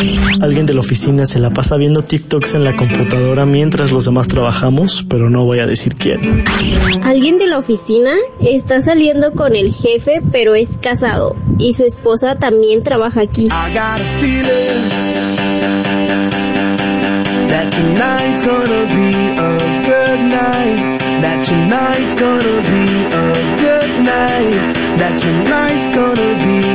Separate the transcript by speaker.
Speaker 1: Alguien de la oficina se la pasa viendo TikToks en la computadora mientras los demás trabajamos, pero no voy a decir quién.
Speaker 2: Alguien de la oficina está saliendo con el jefe, pero es casado y su esposa también trabaja aquí.
Speaker 3: That tonight's gonna be a good night. That tonight's gonna be a good night. That tonight's gonna be